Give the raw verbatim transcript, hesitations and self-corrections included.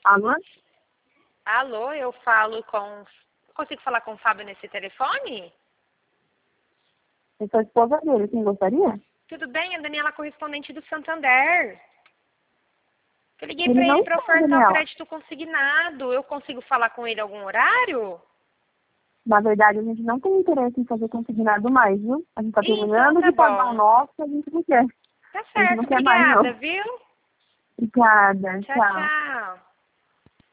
Alô? Alô, eu falo com... Consigo falar com o Fábio nesse telefone? Eu sou a esposa dele, quem gostaria? Tudo bem, a Daniela correspondente do Santander. Eu liguei Ele para não ele para está, ofertar o Daniela. crédito consignado. Eu consigo falar com ele algum horário? Na verdade, a gente não tem interesse em fazer consignado mais, viu? A gente está Então terminando tá de pagar o bom. nosso, a gente não quer. Tá A gente não certo, quer mais, obrigada, não. viu? Obrigada, Tchau, tchau. tchau.